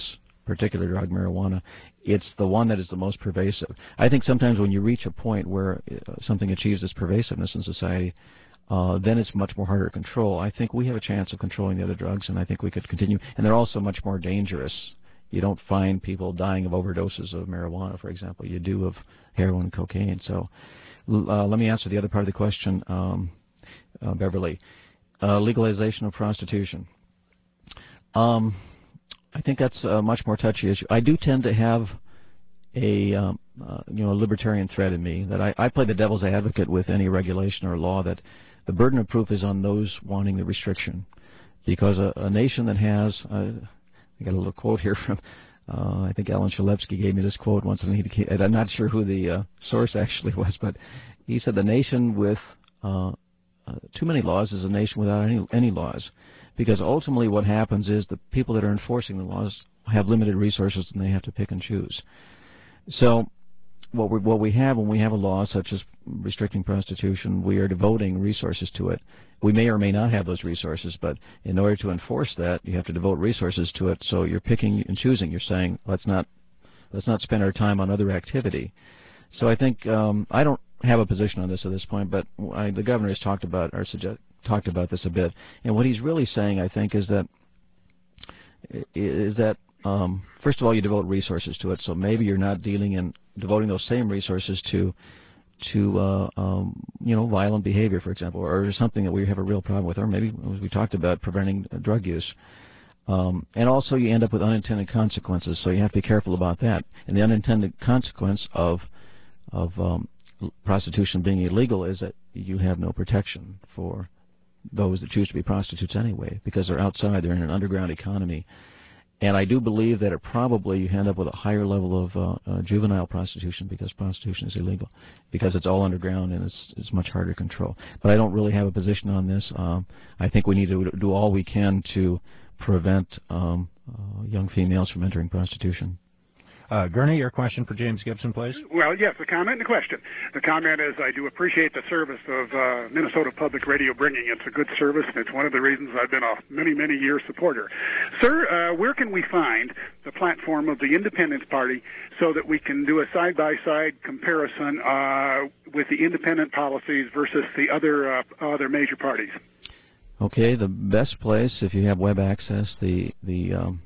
particular drug, marijuana. It's the one that is the most pervasive. I think sometimes when you reach a point where uh, something achieves this pervasiveness in society, uh, then it's much more harder to control. I think we have a chance of controlling the other drugs, and I think we could continue. And they're also much more dangerous. You don't find people dying of overdoses of marijuana, for example. You do of heroin and cocaine. So uh, let me answer the other part of the question, um, uh, Beverly. Uh, legalization of prostitution. Um, I think that's a much more touchy issue. I do tend to have a um, uh, you know a libertarian thread in me that I, I play the devil's advocate with any regulation or law that the burden of proof is on those wanting the restriction, because a, a nation that has uh, I got a little quote here from uh, I think Alan Shalevsky gave me this quote once, and, he, and I'm not sure who the uh, source actually was, but he said the nation with uh, uh, too many laws is a nation without any any laws. Because ultimately what happens is the people that are enforcing the laws have limited resources and they have to pick and choose. So what we, what we have when we have a law such as restricting prostitution, we are devoting resources to it. We may or may not have those resources, but in order to enforce that, you have to devote resources to it. So you're picking and choosing. You're saying, let's not, let's not spend our time on other activity. So I think um, I don't have a position on this at this point, but I, the governor has talked about or suggest, talked about this a bit, and what he's really saying, I think, is that is that um, first of all, you devote resources to it. So maybe you're not dealing in devoting those same resources to to uh, um, you know violent behavior, for example, or something that we have a real problem with, or maybe as we talked about, preventing uh, drug use. Um, and also, you end up with unintended consequences. So you have to be careful about that. And the unintended consequence of of um, prostitution being illegal is that you have no protection for those that choose to be prostitutes anyway, because they're outside, they're in an underground economy. And I do believe that it probably you end up with a higher level of uh, uh, juvenile prostitution, because prostitution is illegal, because it's all underground and it's, it's much harder to control. But I don't really have a position on this. Um, I think we need to do all we can to prevent um, uh, young females from entering prostitution. Uh, Gurney, your question for James Gibson, please. Well, yes, the comment and the question. The comment is, I do appreciate the service of uh, Minnesota Public Radio bringing. It's a good service, and it's one of the reasons I've been a many, many year supporter. Sir, uh, where can we find the platform of the Independence Party so that we can do a side-by-side comparison uh, with the independent policies versus the other uh, other major parties? Okay, the best place, if you have web access, the the um,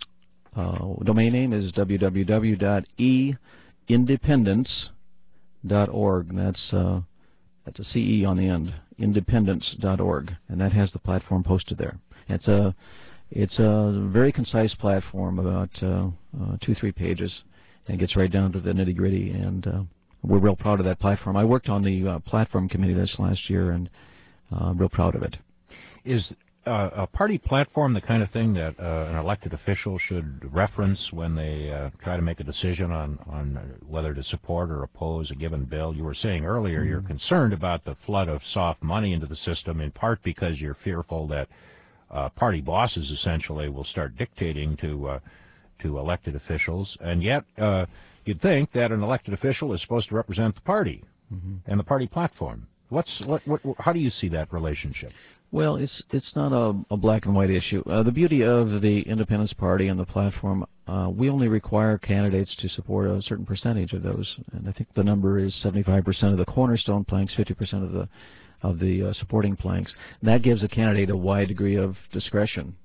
Uh, domain name is w w w dot e independence dot org. That's uh, that's a C E on the end. independence dot org, and that has the platform posted there. It's a it's a very concise platform, about uh, uh, two three pages, and gets right down to the nitty gritty. And uh, we're real proud of that platform. I worked on the uh, platform committee this last year, and uh, I'm real proud of it. Is Uh, a party platform the kind of thing that uh, an elected official should reference when they uh, try to make a decision on, on whether to support or oppose a given bill? You were saying earlier mm-hmm. you're concerned about the flood of soft money into the system, in part because you're fearful that uh, party bosses essentially will start dictating to uh, to elected officials, and yet uh, you'd think that an elected official is supposed to represent the party mm-hmm. and the party platform. What's what, what? How do you see that relationship? Well, it's it's not a, a black and white issue. Uh, the beauty of the Independence Party and the platform, uh, we only require candidates to support a certain percentage of those, and I think the number is seventy-five percent of the cornerstone planks, fifty percent of the of the uh, supporting planks. And that gives a candidate a wide degree of discretion,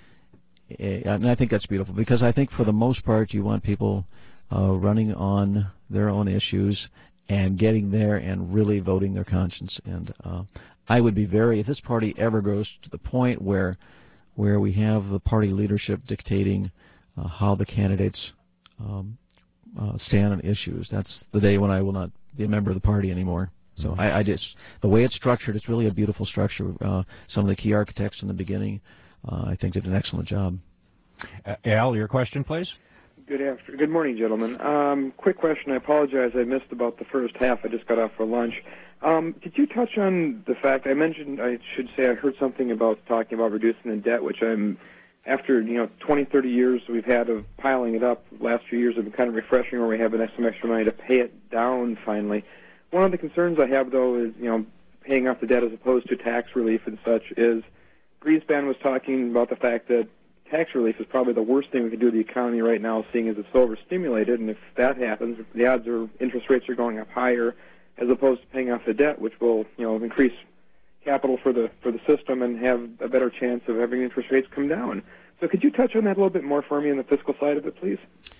and I think that's beautiful, because I think for the most part you want people uh, running on their own issues and getting there and really voting their conscience. And uh, I would be very, if this party ever goes to the point where where we have the party leadership dictating uh, how the candidates um, uh, stand on issues, that's the day when I will not be a member of the party anymore. So mm-hmm. I, I just, the way it's structured, it's really a beautiful structure. Uh, some of the key architects in the beginning, uh, I think, did an excellent job. Uh, Al, your question, please. Good after, good morning, gentlemen. Um, quick question. I apologize. I missed about the first half. I just got off for lunch. Um, did you touch on the fact I mentioned? I should say I heard something about talking about reducing the debt, which I'm after you know twenty, thirty years we've had of piling it up. The last few years have been kind of refreshing, where we have some extra money to pay it down finally. One of the concerns I have, though, is you know paying off the debt as opposed to tax relief and such. Is Greenspan was talking about the fact that tax relief is probably the worst thing we could do to the economy right now, seeing as it's so overstimulated. And if that happens, the odds are interest rates are going up higher, as opposed to paying off the debt, which will, you know, increase capital for the for the system and have a better chance of having interest rates come down. So could you touch on that a little bit more for me on the fiscal side of it, please?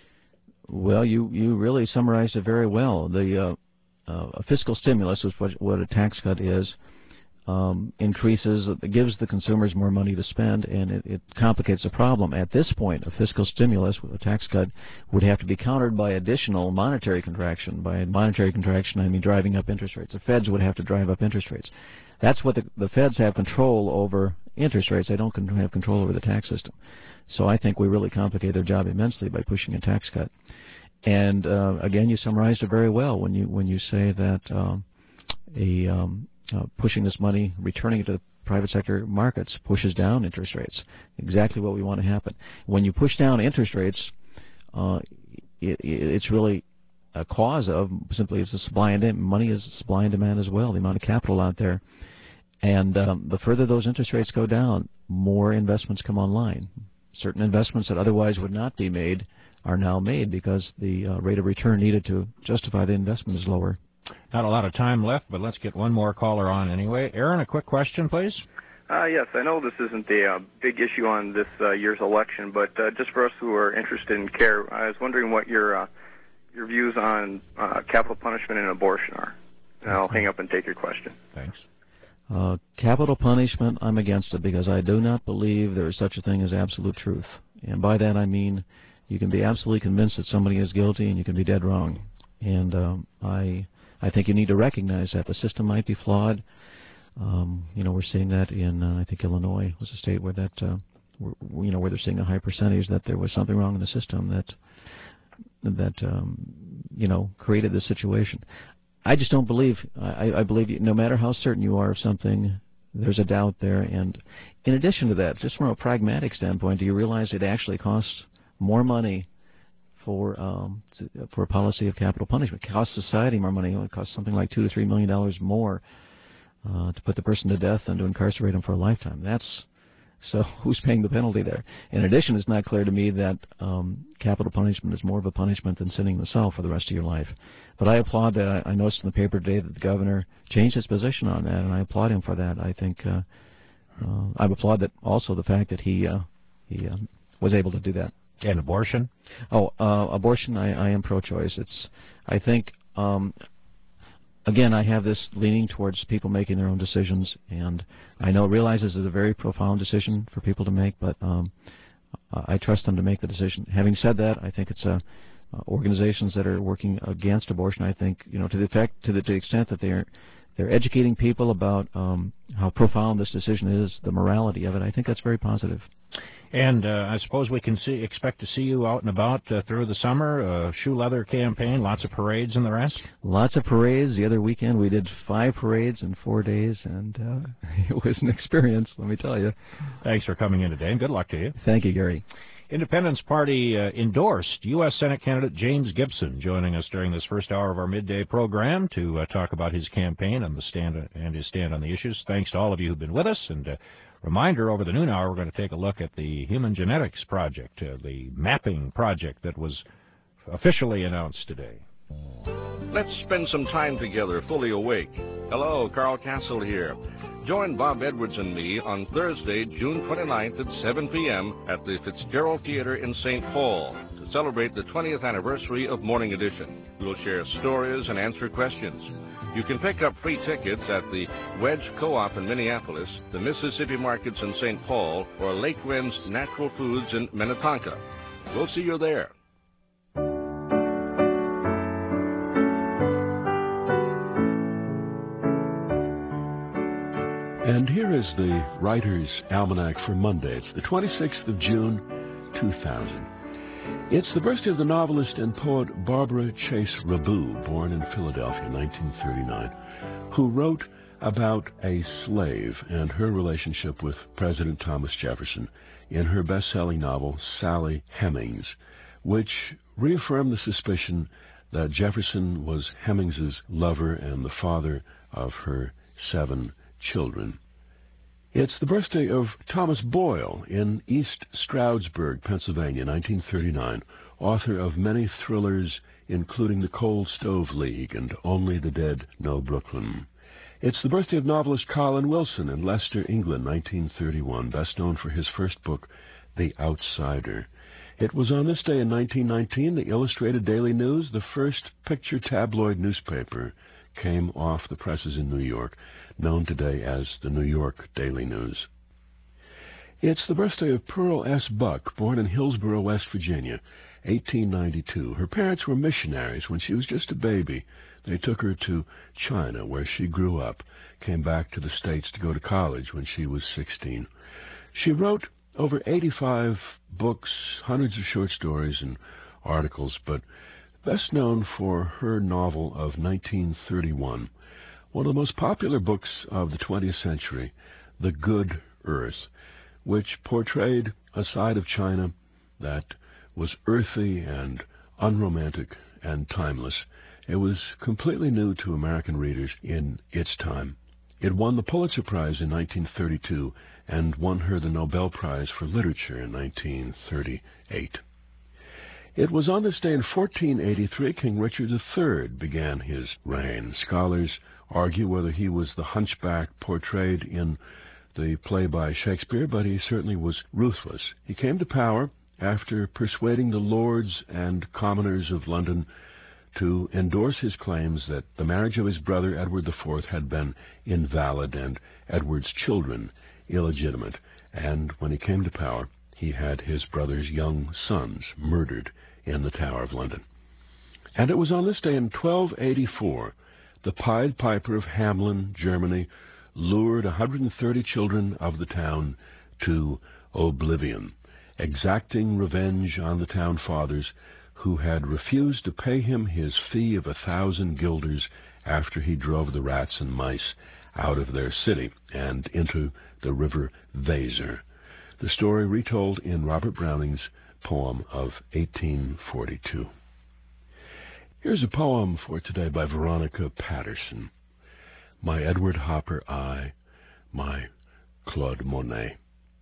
Well, you, you really summarized it very well. The uh, uh, a fiscal stimulus is what, what a tax cut is. Um, increases, it gives the consumers more money to spend, and it, it complicates the problem. At this point, a fiscal stimulus with a tax cut would have to be countered by additional monetary contraction. By monetary contraction, I mean driving up interest rates. The Feds would have to drive up interest rates. That's what the, the Feds have control over interest rates. They don't con- have control over the tax system. So I think we really complicate their job immensely by pushing a tax cut. And uh, again, you summarized it very well when you when you say that um, a um, uh, pushing this money, returning it to the private sector markets, pushes down interest rates. Exactly what we want to happen. When you push down interest rates, uh, it, it's really a cause of simply it's a supply and demand. Money is supply and demand as well. The amount of capital out there. And um, the further those interest rates go down, more investments come online. Certain investments that otherwise would not be made are now made because the uh, rate of return needed to justify the investment is lower. Not a lot of time left, but let's get one more caller on anyway. Aaron, a quick question, please. Uh, yes, I know this isn't a uh, big issue on this uh, year's election, but uh, just for us who are interested in care, I was wondering what your uh, your views on uh, capital punishment and abortion are. And I'll hang up and take your question. Thanks. Uh, capital punishment, I'm against it because I do not believe there is such a thing as absolute truth. And by that I mean you can be absolutely convinced that somebody is guilty and you can be dead wrong. And um, I I think you need to recognize that. The system might be flawed. Um, you know, we're seeing that in, uh, I think Illinois was a state where that, uh, where, you know, where they're seeing a high percentage that there was something wrong in the system that, that um, you know, created this situation. I just don't believe, I, I believe no matter how certain you are of something, there's a doubt there. And in addition to that, just from a pragmatic standpoint, do you realize it actually costs more money for um, to, for a policy of capital punishment? It costs society more money. It costs something like two to three million dollars more uh, to put the person to death than to incarcerate him for a lifetime. That's so who's paying the penalty there? In addition, it's not clear to me that um, capital punishment is more of a punishment than sitting in the cell for the rest of your life. But I applaud that. I, I noticed in the paper today that the governor changed his position on that, and I applaud him for that. I think uh, uh, I applaud that also the fact that he uh, he uh, was able to do that. And abortion? Oh, uh, abortion, I, I am pro-choice. It's, I think, um, again, I have this leaning towards people making their own decisions, and I know, realize this is a very profound decision for people to make, but um, I trust them to make the decision. Having said that, I think it's uh, organizations that are working against abortion, I think, you know, to the effect, to the, to the extent that they're they're educating people about um, how profound this decision is, the morality of it, I think that's very positive. And uh, I suppose we can see, expect to see you out and about uh, through the summer, uh, shoe leather campaign, lots of parades and the rest? Lots of parades. The other weekend we did five parades in four days, and uh, it was an experience, let me tell you. Thanks for coming in today, and good luck to you. Thank you, Gary. Independence Party uh, endorsed U S Senate candidate James Gibson, joining us during this first hour of our midday program to uh, talk about his campaign and the stand and his stand on the issues. Thanks to all of you who've been with us, and uh, reminder, over the noon hour, we're going to take a look at the Human Genetics Project, uh, the mapping project that was officially announced today. Let's spend some time together fully awake. Hello, Carl Castle here. Join Bob Edwards and me on Thursday, June twenty-ninth at seven p.m. at the Fitzgerald Theater in Saint Paul to celebrate the twentieth anniversary of Morning Edition. We'll share stories and answer questions. You can pick up free tickets at the Wedge Co-op in Minneapolis, the Mississippi Markets in Saint Paul, or Lake Wind's Natural Foods in Minnetonka. We'll see you there. And here is the Writer's Almanac for Monday. It's the twenty-sixth of June, two thousand. It's the birthday of the novelist and poet Barbara Chase Rabu, born in Philadelphia in nineteen thirty-nine, who wrote about a slave and her relationship with President Thomas Jefferson in her best-selling novel, Sally Hemings, which reaffirmed the suspicion that Jefferson was Hemings's lover and the father of her seven children. It's the birthday of Thomas Boyle in East Stroudsburg, Pennsylvania, nineteen thirty-nine, author of many thrillers, including The Cold Stove League and Only the Dead Know Brooklyn. It's the birthday of novelist Colin Wilson in Leicester, England, nineteen thirty-one, best known for his first book, The Outsider. It was on this day in nineteen nineteen the Illustrated Daily News, the first picture tabloid newspaper, came off the presses in New York, known today as the New York Daily News. It's the birthday of Pearl S. Buck, born in Hillsborough, West Virginia, eighteen ninety-two. Her parents were missionaries when she was just a baby. They took her to China, where she grew up, came back to the States to go to college when she was sixteen. She wrote over eighty-five books, hundreds of short stories and articles, but best known for her novel of nineteen thirty-one, one of the most popular books of the twentieth century, The Good Earth, which portrayed a side of China that was earthy and unromantic and timeless. It was completely new to American readers in its time. It won the Pulitzer Prize in nineteen thirty-two and won her the Nobel Prize for Literature in nineteen thirty-eight. It was on this day in fourteen eighty-three King Richard the Third began his reign. Scholars argue whether he was the hunchback portrayed in the play by Shakespeare, but he certainly was ruthless. He came to power after persuading the lords and commoners of London to endorse his claims that the marriage of his brother Edward the Fourth had been invalid and Edward's children illegitimate. And when he came to power, he had his brother's young sons murdered in the Tower of London. And it was on this day in twelve eighty-four, the Pied Piper of Hamelin, Germany, lured one hundred thirty children of the town to oblivion, exacting revenge on the town fathers who had refused to pay him his fee of a thousand guilders after he drove the rats and mice out of their city and into the river Weser. The story retold in Robert Browning's poem of eighteen forty-two. Here's a poem for today by Veronica Patterson. My Edward Hopper Eye, my Claude Monet.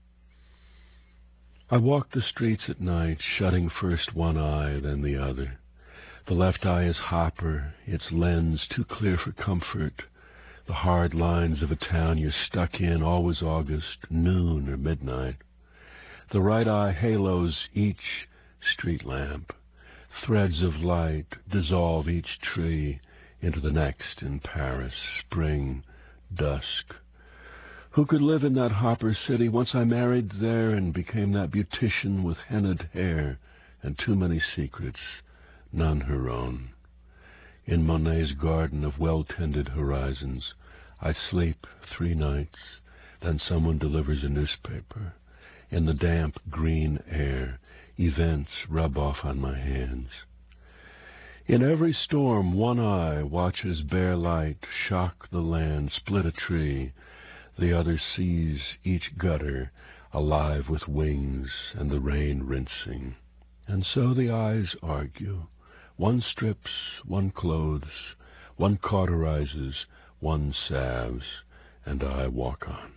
I walk the streets at night, shutting first one eye, then the other. The left eye is Hopper, its lens too clear for comfort. The hard lines of a town you're stuck in, always August, noon or midnight. The right eye halos each street lamp. Threads of light dissolve each tree into the next in Paris, spring, dusk. Who could live in that Hopper city? Once I married there and became that beautician with hennaed hair and too many secrets, none her own. In Monet's garden of well-tended horizons, I sleep three nights, then someone delivers a newspaper. In the damp green air, events rub off on my hands. In every storm, one eye watches bare light shock the land, split a tree. The other sees each gutter alive with wings and the rain rinsing. And so the eyes argue. One strips, one clothes, one cauterizes, one salves, and I walk on.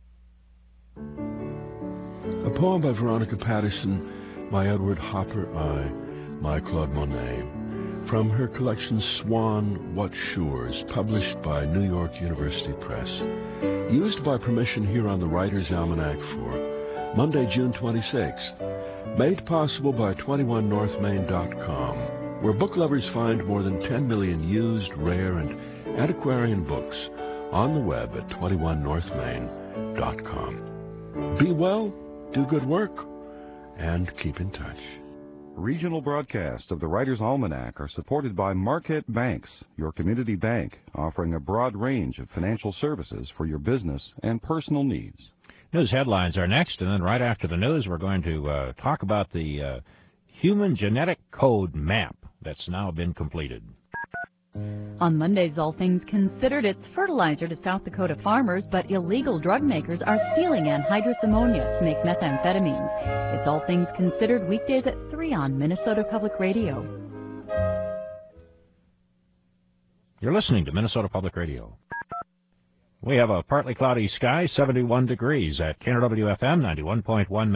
A poem by Veronica Patterson, My Edward Hopper Eye, my Claude Monet, from her collection Swan, What Shores, published by New York University Press. Used by permission here on the Writer's Almanac for Monday, June twenty-sixth. Made possible by twenty-one north main dot com, where book lovers find more than ten million used, rare, and antiquarian books on the web at twenty-one north main dot com. Be well, do good work, and keep in touch. Regional broadcasts of the Writer's Almanac are supported by Marquette Banks, your community bank, offering a broad range of financial services for your business and personal needs. News headlines are next, and then right after the news, we're going to uh, talk about the uh, Human Genetic Code map that's now been completed. On Monday's All Things Considered, it's fertilizer to South Dakota farmers, but illegal drug makers are stealing anhydrous ammonia to make methamphetamines. It's All Things Considered weekdays at three on Minnesota Public Radio. You're listening to Minnesota Public Radio. We have a partly cloudy sky, seventy-one degrees at K N O W F M ninety-one point one.